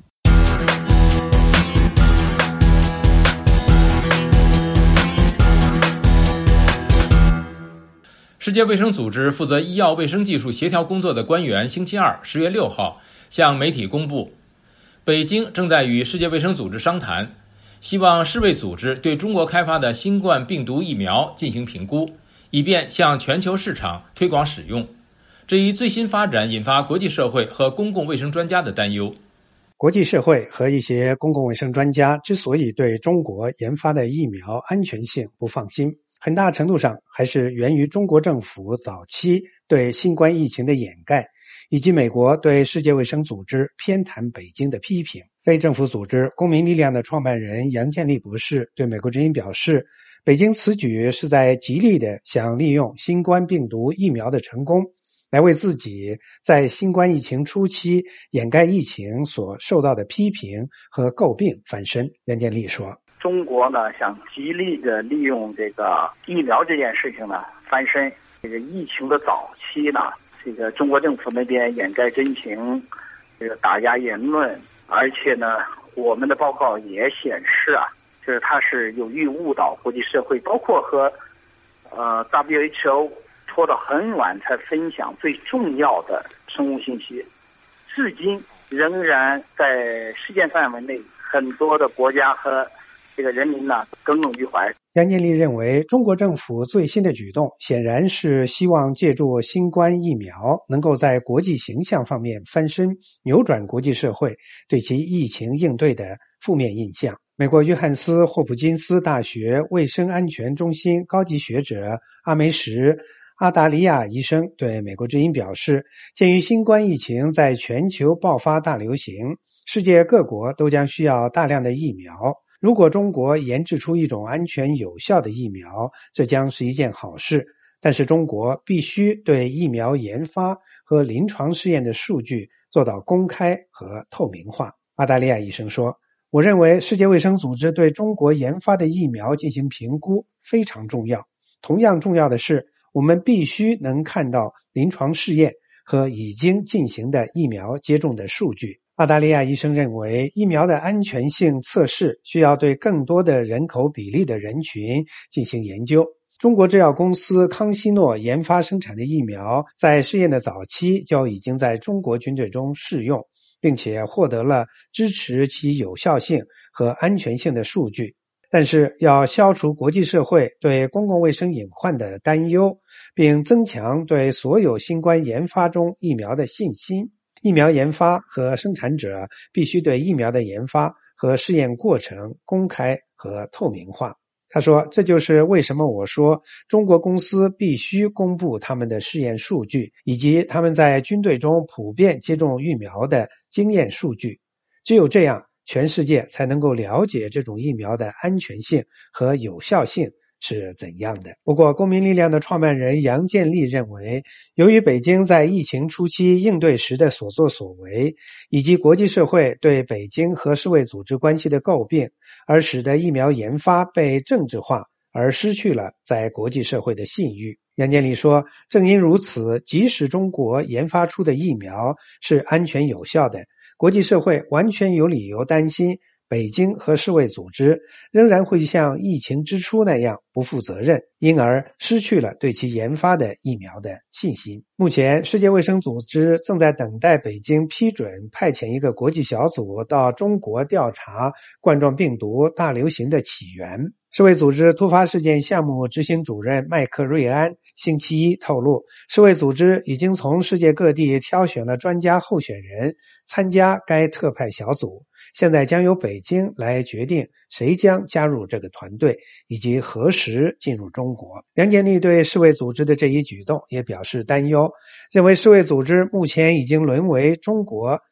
C: 世界卫生组织负责医药卫生技术协调工作的官员星期二十月六号向媒体公布，北京正在与世界卫生组织商谈，希望世卫组织对中国开发的新冠病毒疫苗进行评估，以便向全球市场推广使用。这一最新发展引发国际社会和公共卫生专家的担忧。
O: 国际社会和一些公共卫生专家之所以对中国研发的疫苗安全性不放心，很大程度上还是源于中国政府早期对新冠疫情的掩盖，以及美国对世界卫生组织偏袒北京的批评。非政府组织公民力量的创办人杨建立博士对美国之音表示，北京此举是在极力地想利用新冠病毒疫苗的成功，来为自己在新冠疫情初期掩盖疫情所受到的批评和诟病翻身。杨建立说，
P: 中国呢想极力的利用这个疫苗这件事情呢翻身。这个疫情的早期呢，这个中国政府那边掩盖真情，这个打压言论，而且呢，我们的报告也显示啊，就是它是有意误导国际社会，包括和呃 W H O 拖到很晚才分享最重要的生物信息，至今仍然在世界范围内很多的国家和这个人民呢耿耿于怀。
O: 杨建立认为，中国政府最新的举动显然是希望借助新冠疫苗能够在国际形象方面翻身，扭转国际社会对其疫情应对的负面印象。美国约翰斯霍普金斯大学卫生安全中心高级学者阿梅什阿达利亚医生对美国之音表示，鉴于新冠疫情在全球爆发大流行，世界各国都将需要大量的疫苗。如果中国研制出一种安全有效的疫苗，这将是一件好事，但是中国必须对疫苗研发和临床试验的数据做到公开和透明化。阿达利亚医生说，我认为世界卫生组织对中国研发的疫苗进行评估非常重要。同样重要的是，我们必须能看到临床试验和已经进行的疫苗接种的数据。澳大利亚医生认为，疫苗的安全性测试需要对更多的人口比例的人群进行研究。中国制药公司康希诺研发生产的疫苗在试验的早期就已经在中国军队中试用，并且获得了支持其有效性和安全性的数据。但是要消除国际社会对公共卫生隐患的担忧，并增强对所有新冠研发中疫苗的信心，疫苗研发和生产者必须对疫苗的研发和试验过程公开和透明化。他说，这就是为什么我说中国公司必须公布他们的试验数据，以及他们在军队中普遍接种疫苗的经验数据。只有这样，全世界才能够了解这种疫苗的安全性和有效性是怎样的。不过，公民力量的创办人杨建立认为，由于北京在疫情初期应对时的所作所为，以及国际社会对北京和世卫组织关系的诟病，而使得疫苗研发被政治化，而失去了在国际社会的信誉。杨建立说，正因如此，即使中国研发出的疫苗是安全有效的，国际社会完全有理由担心北京和世卫组织仍然会像疫情之初那样不负责任，因而失去了对其研发的疫苗的信心。目前，世界卫生组织正在等待北京批准派遣一个国际小组到中国调查冠状病毒大流行的起源。世卫组织突发事件项目执行主任麦克瑞安星期一透露，世卫组织已经从世界各地挑选了专家候选人参加该特派小组，现在将由北京来决定谁将加入这个团队，以及何时进入中国。杨建立对世卫组织的这一举动也表示担忧，认为世卫组织目前已经沦为中国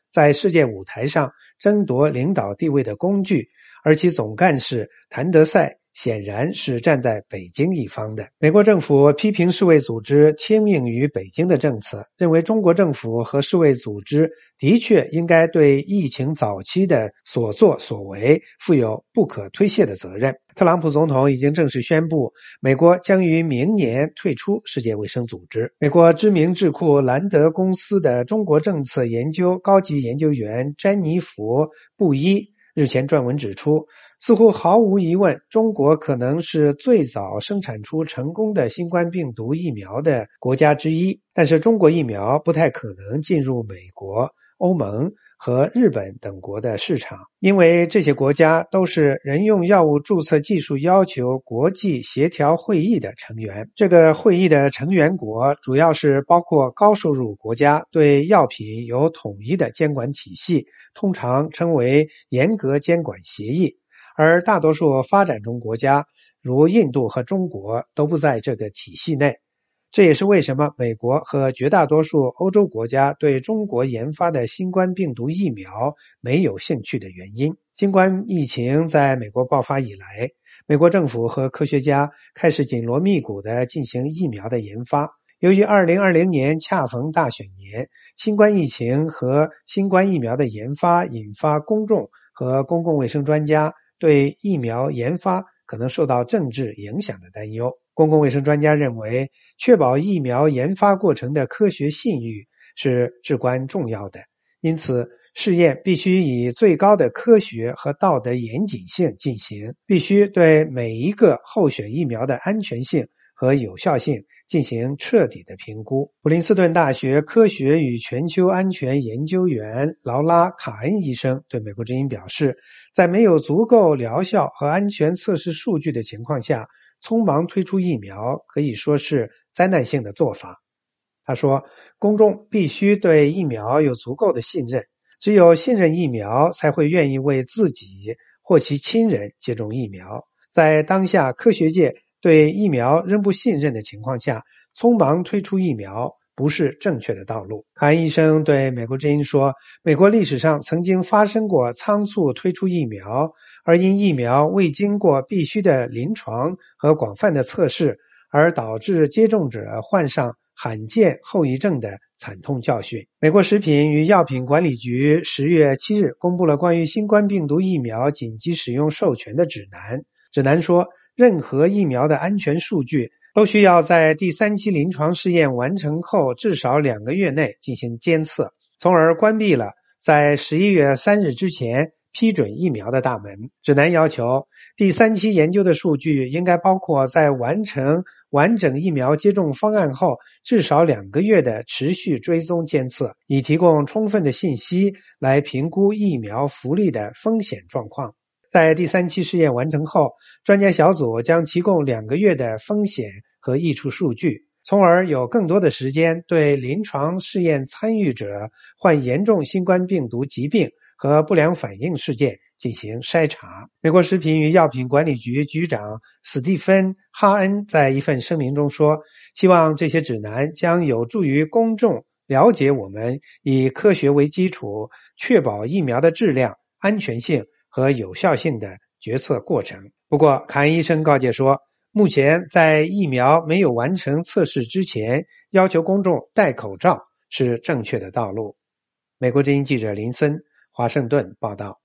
O: 在世界舞台上争夺领导地位的工具，而其总干事谭德赛显然是站在北京一方的。美国政府批评世卫组织听命于北京的政策，认为中国政府和世卫组织的确应该对疫情早期的所作所为负有不可推卸的责任。特朗普总统已经正式宣布，美国将于明年退出世界卫生组织。美国知名智库兰德公司的中国政策研究高级研究员詹妮弗·布伊日前撰文指出，似乎毫无疑问，中国可能是最早生产出成功的新冠病毒疫苗的国家之一，但是中国疫苗不太可能进入美国、欧盟和日本等国的市场，因为这些国家都是人用药物注册技术要求国际协调会议的成员。这个会议的成员国主要是包括高收入国家，对药品有统一的监管体系，通常称为严格监管协议。而大多数发展中国家，如印度和中国，都不在这个体系内。这也是为什么美国和绝大多数欧洲国家对中国研发的新冠病毒疫苗没有兴趣的原因。新冠疫情在美国爆发以来，美国政府和科学家开始紧锣密鼓地进行疫苗的研发。由于二零二零年恰逢大选年，新冠疫情和新冠疫苗的研发引发公众和公共卫生专家对疫苗研发可能受到政治影响的担忧。公共卫生专家认为，确保疫苗研发过程的科学信誉是至关重要的，因此试验必须以最高的科学和道德严谨性进行，必须对每一个候选疫苗的安全性和有效性进行彻底的评估。普林斯顿大学科学与全球安全研究员劳拉·卡恩医生对美国之音表示，在没有足够疗效和安全测试数据的情况下，匆忙推出疫苗可以说是灾难性的做法。他说，公众必须对疫苗有足够的信任，只有信任疫苗，才会愿意为自己或其亲人接种疫苗。在当下科学界对疫苗仍不信任的情况下，匆忙推出疫苗不是正确的道路。卡恩医生对美国之音说，美国历史上曾经发生过仓促推出疫苗，而因疫苗未经过必须的临床和广泛的测试，而导致接种者患上罕见后遗症的惨痛教训。美国食品与药品管理局十月七日公布了关于新冠病毒疫苗紧急使用授权的指南。指南说，任何疫苗的安全数据都需要在第三期临床试验完成后至少两个月内进行监测，从而关闭了在十一月三日之前批准疫苗的大门。指南要求，第三期研究的数据应该包括在完成完整疫苗接种方案后至少两个月的持续追踪监测，以提供充分的信息来评估疫苗福利的风险状况。在第三期试验完成后，专家小组将提供两个月的风险和益处数据，从而有更多的时间对临床试验参与者患严重新冠病毒疾病和不良反应事件进行筛查。美国食品与药品管理局局长史蒂芬·哈恩在一份声明中说，希望这些指南将有助于公众了解我们以科学为基础，确保疫苗的质量、安全性和有效性的决策过程。不过，卡恩医生告诫说，目前在疫苗没有完成测试之前，要求公众戴口罩是正确的道路。美国之音记者林森，华盛顿报道。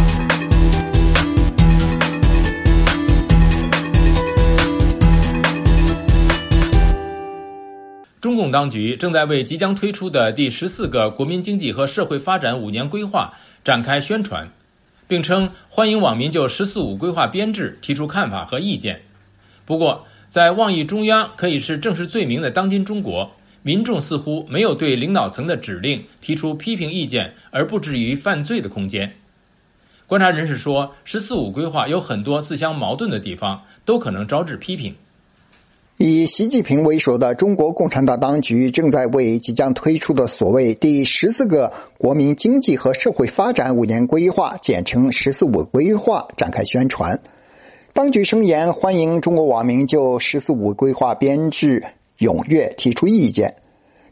C: 中共当局正在为即将推出的第十四个国民经济和社会发展五年规划展开宣传，并称欢迎网民就十四五规划编制提出看法和意见。不过，在妄议中央可以是正式罪名的当今中国，民众似乎没有对领导层的指令提出批评意见而不至于犯罪的空间。观察人士说，十四五规划有很多自相矛盾的地方，都可能招致批评。
Q: 以习近平为首的中国共产党当局正在为即将推出的所谓第十四个国民经济和社会发展五年规划，简称十四五规划展开宣传。当局声言欢迎中国网民就十四五规划编制踊跃提出意见。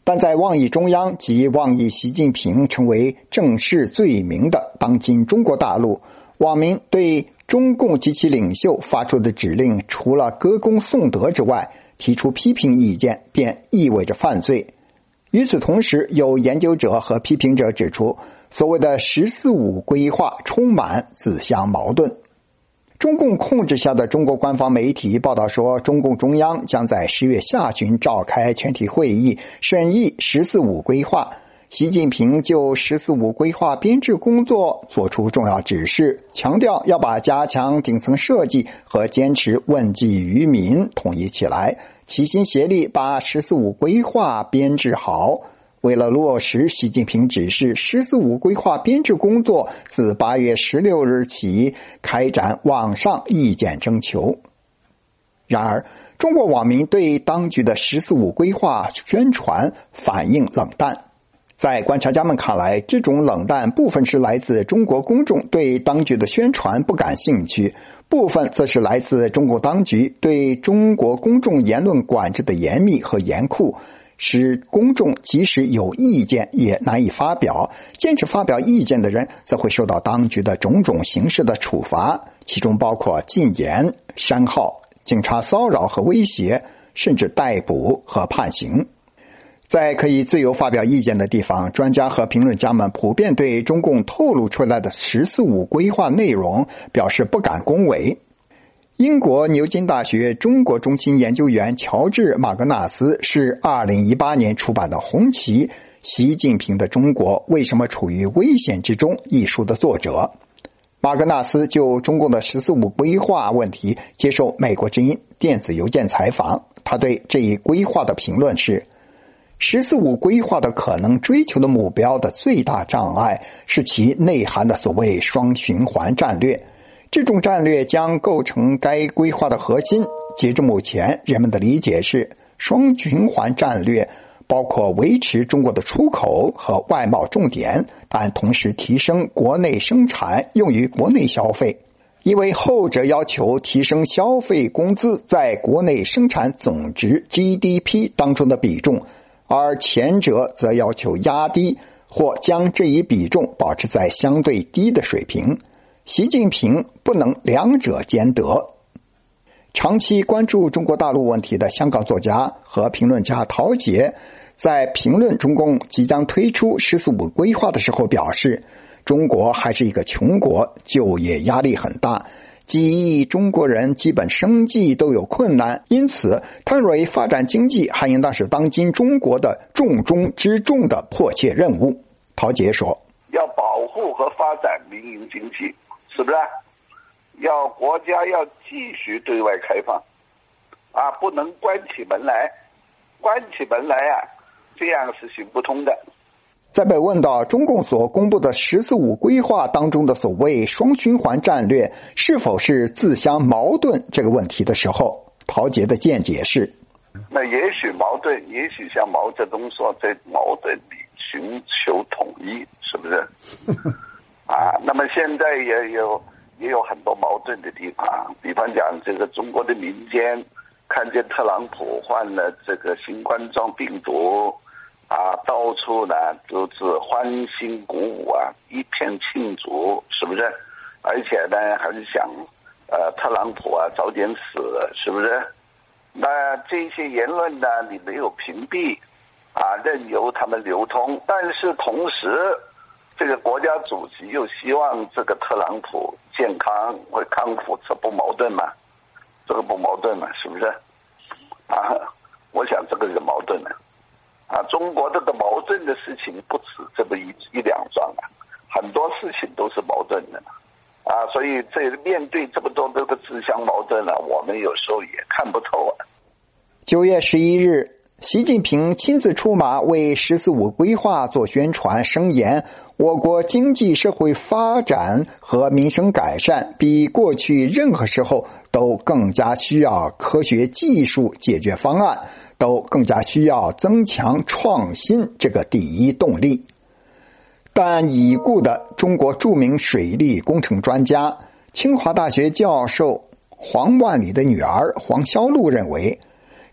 Q: 但在妄议中央及妄议习近平成为正式罪名的当今中国大陆，网民对中共及其领袖发出的指令，除了歌功颂德之外，提出批评意见便意味着犯罪。与此同时，有研究者和批评者指出，所谓的十四五规划充满自相矛盾。中共控制下的中国官方媒体报道说，中共中央将在十月下旬召开全体会议，审议十四五规划。习近平就十四五规划编制工作作出重要指示，强调要把加强顶层设计和坚持问计于民统一起来，齐心协力把十四五规划编制好。为了落实习近平指示，十四五规划编制工作自八月十六日起开展网上意见征求。然而，中国网民对当局的十四五规划宣传反应冷淡。在观察家们看来，这种冷淡部分是来自中国公众对当局的宣传不感兴趣，部分则是来自中国当局对中国公众言论管制的严密和严酷，使公众即使有意见也难以发表，坚持发表意见的人则会受到当局的种种形式的处罚，其中包括禁言、删号、警察骚扰和威胁，甚至逮捕和判刑。在可以自由发表意见的地方，专家和评论家们普遍对中共透露出来的十四五规划内容表示不敢恭维。英国牛津大学中国中心研究员乔治·马格纳斯是二零一八年出版的《红旗：习近平的中国为什么处于危险之中》一书的作者。马格纳斯就中共的十四五规划问题接受美国之音电子邮件采访，他对这一规划的评论是：十四五规划的可能追求的目标的最大障碍是其内涵的所谓双循环战略，这种战略将构成该规划的核心。截至目前，人们的理解是，双循环战略包括维持中国的出口和外贸重点，但同时提升国内生产用于国内消费，因为后者要求提升消费工资在国内生产总值 G D P 当中的比重，而前者则要求压低或将这一比重保持在相对低的水平。习近平不能两者兼得。长期关注中国大陆问题的香港作家和评论家陶杰在评论中共即将推出十四五规划的时候表示，中国还是一个穷国，就业压力很大，几亿中国人基本生计都有困难，因此他认为发展经济还应当是当今中国的重中之重的迫切任务。陶杰说，
R: 要保护和发展民营经济，是不是？要国家要继续对外开放啊，不能关起门来，关起门来啊，这样是行不通的。
Q: 在被问到中共所公布的十四五规划当中的所谓双循环战略是否是自相矛盾这个问题的时候，陶杰的见解是，
R: 那也许矛盾，也许像毛泽东说，在矛盾里寻求统一，是不是？啊，那么现在也有也有很多矛盾的地方，比方讲这个中国的民间看见特朗普患了这个新冠状病毒啊，到处呢都是欢欣鼓舞啊，一片庆祝，是不是？而且呢还是想呃特朗普啊早点死，是不是？那这些言论呢你没有屏蔽啊，任由他们流通，但是同时这个国家主席又希望这个特朗普健康会康复，这不矛盾吗？这个不矛盾吗？是不是？啊，我想这个是矛盾的。啊，中国这个矛盾的事情不止这么一一两桩啊，很多事情都是矛盾的。啊，所以这面对这么多这个自相矛盾呢、啊，我们有时候也看不透啊。
Q: 九月十一日。习近平亲自出马为十四五规划做宣传，声言我国经济社会发展和民生改善比过去任何时候都更加需要科学技术解决方案，都更加需要增强创新这个第一动力。但已故的中国著名水利工程专家、清华大学教授黄万里的女儿黄肖璐认为，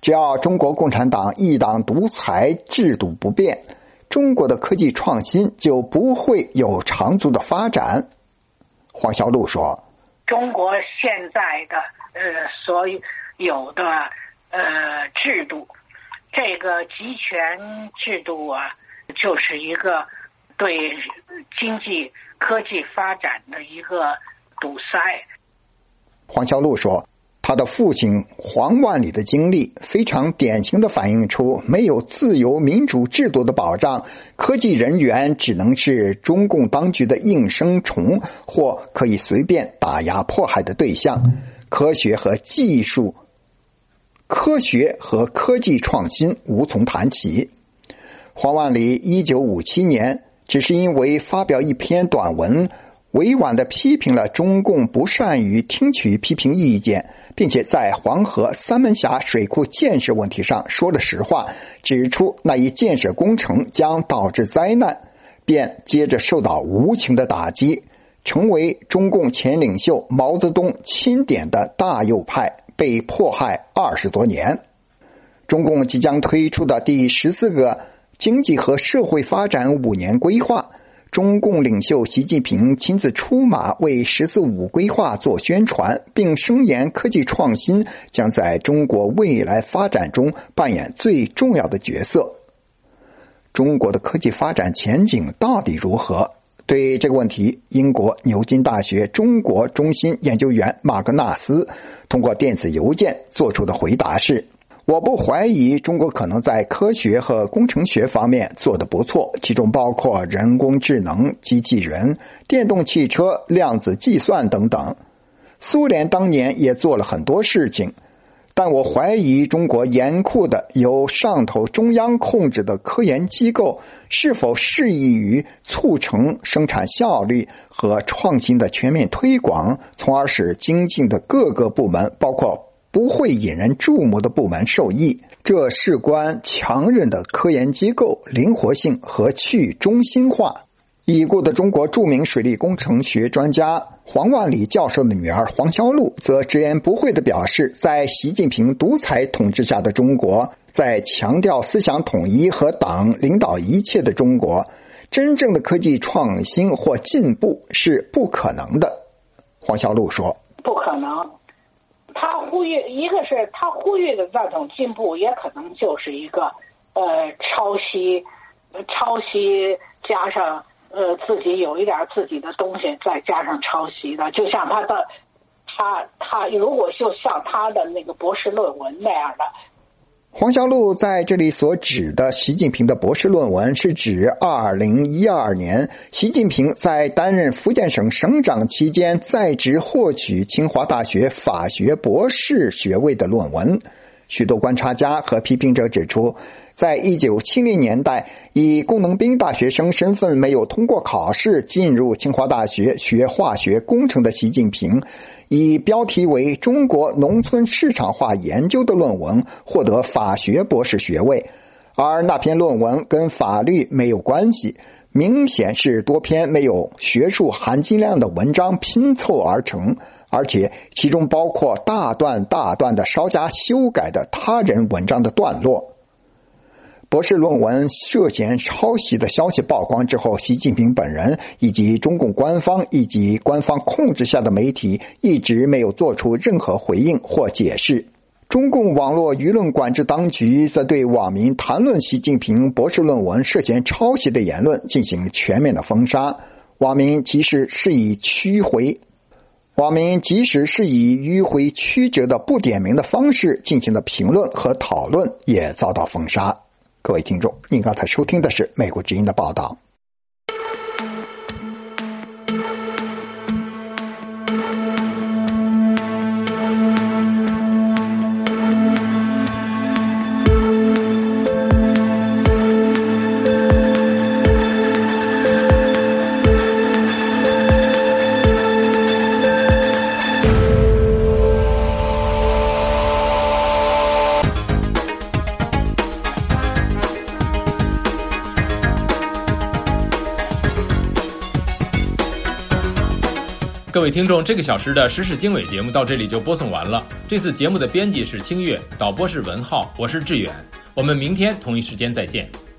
Q: 只要中国共产党一党独裁制度不变，中国的科技创新就不会有长足的发展。黄小璐说，
S: 中国现在的呃所有的呃制度，这个集权制度啊，就是一个对经济科技发展的一个堵塞。
Q: 黄小璐说，他的父亲黄万里的经历非常典型地反映出，没有自由民主制度的保障，科技人员只能是中共当局的应声虫，或可以随便打压迫害的对象。科学和技术科学和科技创新无从谈起。黄万里一九五七年只是因为发表一篇短文，委婉地批评了中共不善于听取批评意见，并且在黄河三门峡水库建设问题上说了实话，指出那一建设工程将导致灾难，便接着受到无情的打击，成为中共前领袖毛泽东钦点的大右派，被迫害二十多年。中共即将推出的第十四个经济和社会发展五年规划，中共领袖习近平亲自出马为十四五规划做宣传，并声言科技创新将在中国未来发展中扮演最重要的角色。中国的科技发展前景到底如何？对这个问题，英国牛津大学中国中心研究员马格纳斯通过电子邮件做出的回答是，我不怀疑中国可能在科学和工程学方面做得不错，其中包括人工智能、机器人、电动汽车、量子计算等等。苏联当年也做了很多事情，但我怀疑中国严酷的由上头中央控制的科研机构是否适宜于促成生产效率和创新的全面推广，从而使经济的各个部门，包括不会引人注目的部门受益。这事关强韧的科研机构、灵活性和去中心化。已故的中国著名水利工程学专家黄万里教授的女儿黄小璐则直言不讳地表示，在习近平独裁统治下的中国，在强调思想统一和党领导一切的中国，真正的科技创新或进步是不可能的。黄小璐说，
S: 不可能。他呼吁，一个是他呼吁的那种进步，也可能就是一个呃抄袭，抄袭加上呃自己有一点自己的东西，再加上抄袭的，就像他的他他如果就像他的那个博士论文那样的。
Q: 黄小璐在这里所指的习近平的博士论文，是指二零一二年习近平在担任福建省省长期间在职获取清华大学法学博士学位的论文。许多观察家和批评者指出，在一九七零年代以工农兵大学生身份没有通过考试进入清华大学学化学工程的习近平，以标题为中国农村市场化研究的论文获得法学博士学位，而那篇论文跟法律没有关系，明显是多篇没有学术含金量的文章拼凑而成，而且其中包括大段大段的稍加修改的他人文章的段落。博士论文涉嫌抄袭的消息曝光之后，习近平本人以及中共官方以及官方控制下的媒体一直没有做出任何回应或解释。中共网络舆论管制当局则对网民谈论习近平博士论文涉嫌抄袭的言论进行全面的封杀，网民即使是以曲回网民即使是以迂回曲折的不点名的方式进行的评论和讨论，也遭到封杀。各位听众，您刚才收听的是美国之音的报道。
C: 位听众，这个小时的时事经纬节目到这里就播送完了。这次节目的编辑是清月，导播是文浩，我是志远。我们明天同一时间再见。